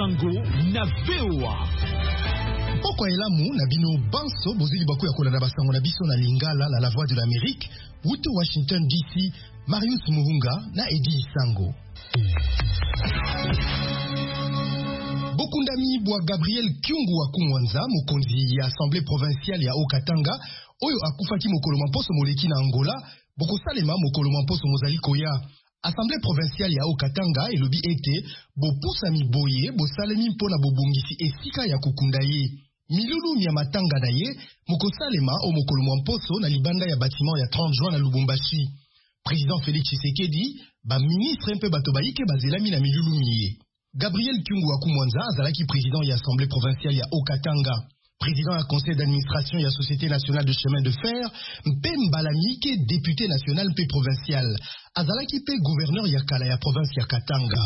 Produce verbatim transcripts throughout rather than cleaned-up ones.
Sango na V O A. Poko elamu na bino banso bozili bako ya kolanda basango na biso na Lingala na la Voix de l'Amérique, wuto Washington D C, Marius Muhunga na Edi Sango. Bokundami bwa Gabriel Kyungu wa Kumwanza, mokonzi ya Assemblée provinciale ya Okatanga, oyo akufaki mokolo mamposo moleki na Angola, boko salema mokolo mamposo mozali koya. Assemblée provinciale ya Okatanga elobi ete bopusa miboye bosalemi mpona bobongisi esika ya kukunda ye. Milulu ya matanga na ye mokosalema o mokolo mamposo na libanda ya bâtiment ya trente juin na Lubumbashi. Président Félix Tshisekedi ba ministre mpe bato bayike bazelami na milulu miye. Gabriel Kyungu wa Kumwanza azalaki président ya Assemblée provinciale ya Okatanga. Président du conseil d'administration de la Société nationale de chemin de fer, Mpe Mbalamike, député national Mpe provincial. Azalaki Mpe gouverneur ya kala ya province ya Katanga.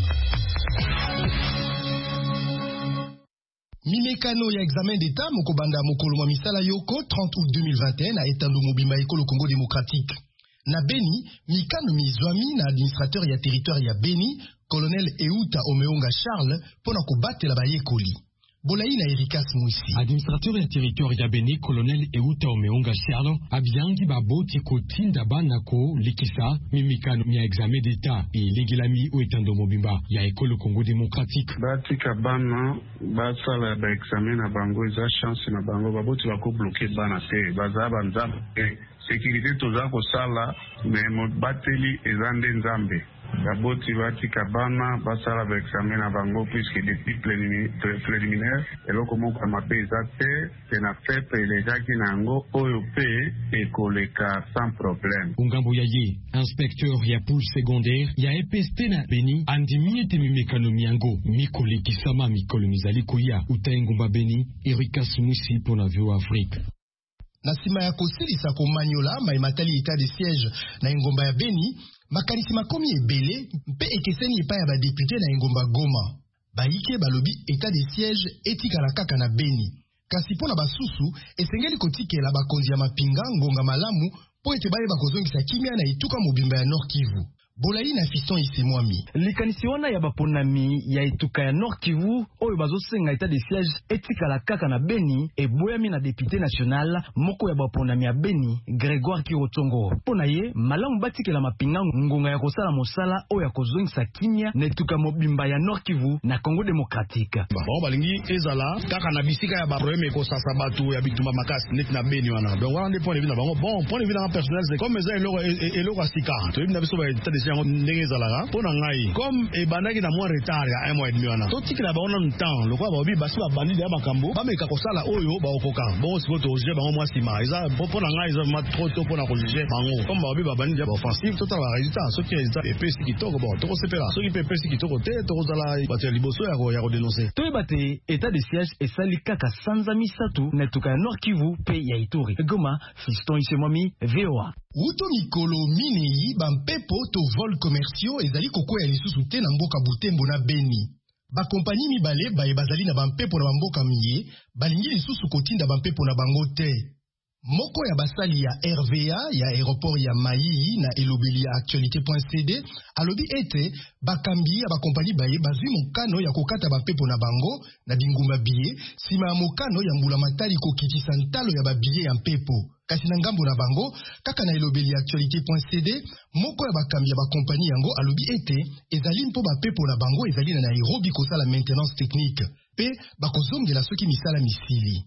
Mimekano ya examen d'état mokobanda mokolo mwa misala yoko trente août deux mille vingt et un na etando mobimba ekolo Congo démocratique. Na Beni, mikano mizwami na administrateur ya territoire ya Beni, colonel Euta Omeonga Charles, pona kobatela bayekoli. Bolaï na Erikas Mouissi. Administrateur ya territoire ya Beni, colonel Euta Omeonga Charles, abiangi baboti kotinda banako likisa mimikano ya examen d'état et legilami ou etando mobimba ya ekolo Congo démocratique. Batika bana basala ba examen na bango eza chance na bango baboti bako bloquer bana te bazaba nzambe. Sécurité toza ko sala mais mo bateli ezande nzambe. Baboti batika bana basala ba examen na bango puisque depuis préliminaire eloko moko mabe ezate tena fait elejaki nango oyo pe ekoleka sans problème. Ungambo ya ye, inspecteur ya poule secondaire ya E P S T na Beni andimi ete mimekano miango mikole kisama mikolo mizali koya utaengumba Beni Erikas Mouissi pour la V O A Afrique. Na sima ya kosilisa komanyola maimatali état de siège na ingomba ya Beni, makanisi makomi ebele mpe ekeseni epai ya badepute na ingomba Goma. Baike balobi état de siège etikala kaka na Beni. Kasi pona basusu esengeli kotikela bakonzi ya mapinga ngonga malamu po ete baye bakozongisa kimia na etuka mobimba ya Nord Kivu. Bolaï na fiston isemwami. Likanisi wana ya baponami ya etuka ya Nord Kivu oyo bazosenga état de siège etikala kaka na Beni eboyami na député national moko ya baponami ya Beni Grégoire Kirotongo. Pona ye malamu batikela mapinga ngonga ya kosala mosala oyo ya kozongisa kimia na etuka mobimba ya Nord Kivu na Congo démocratique. Ba balingi ezala kaka na bisika ya ba problème ko sasa batu ya bitumba makasi net na Beni wana. Donc wana des points de vue na bango bon point de vue na personnel c'est comme ça eloko eloko asika. To bina biso ba état de ndenge zalaka pona ngai comme e bandaki na mois retard ya un mois et demi wana to tikila ba ona temps lokwa ba obi basi ba bandi ya makambo ba meka kosala oyo ba okoka bon siko to je bango mois sima eza pona ngai eza ma trop tôt pona ko juger bango comme ba obi ba bandi ya offensive total ba résultat so ki résultat et pesi kitoko bon to ko sepela so ki pe pesi kitoko te to kozala ba te liboso ya ko ya ko dénoncer to ebate état de siège et sali kaka sanza misatu na tuka ya Nord Kivu pe ya Ituri. Goma fiston isemwami V O A. Wuto mikolo minei bampepo to vol commerciaux ezali kokoya lisusu te na mboka Butembo na Beni. Ba kompani mibale baye bazali na bampepo na bamboka miye balingi lisusu kotinda bampepo na bango te. Moko ya basali ya R V A ya aéroport ya Mayi na elobeli ya actualité point c d alobi ete bakambi ya bakompani baye bazwi mokano ya kokata bampepo na bango na bingumba biye sima ya mokano ya mbula matali kokitisa ntalo ya babiye ya mpepo. Kasi na ngambo na bango kaka na elobeli ya actualité point c d moko ya bakambi ya bakompani yango alobi ete ezali mpo bapepo na bango ezali na Nairobi kosala maintenance technique pe bakozongela soki misala misili.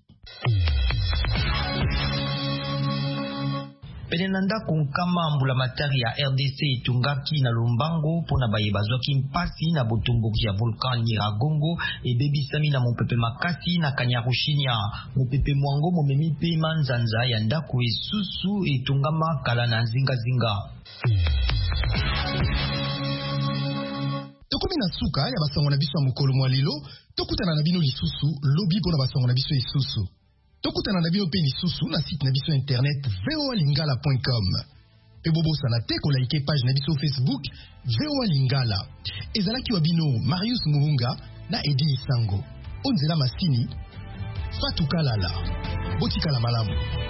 Penenanda kunkama mbula matari ya R D C itungaki na Lumbango pona baye bazwaki mpasi na botomboki ya volcan Nyiragongo e bebisami na mopepe makasi na Kanyarushinya. Mopepe mwango momemi pe manzanza ya ndako esusu itungama kala na zinga zinga. Tokomi na suka ya basango na biso ya mokolo mwalilo tokutana na bino lisusu lobi pona basango na biso isusu. Tokutana na bino pe lisusu na site na biso internet v o a lingala point com. Pe bobosa na te ko like page na biso Facebook V O A Lingala. Ezalaki wa bino Marius Muhunga na Edi Sango. Onzela masini Fatou Kalala. Botikala malamu.